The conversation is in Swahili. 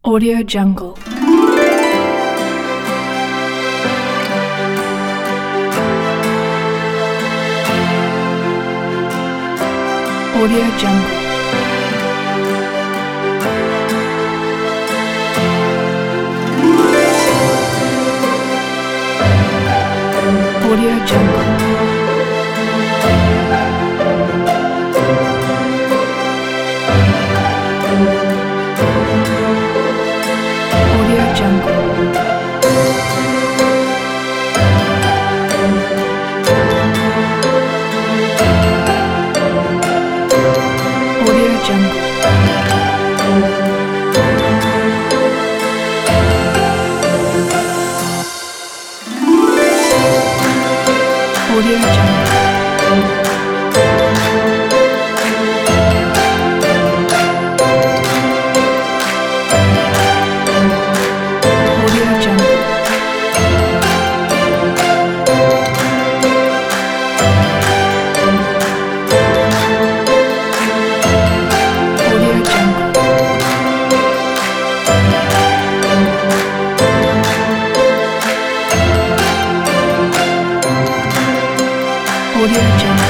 Audio Jungle. Audio Jungle. Audio Jungle. Audio Jungle. Audio Jungle. Audio Jungle. Audio Jungle. Audio Jungle. Audio Jungle.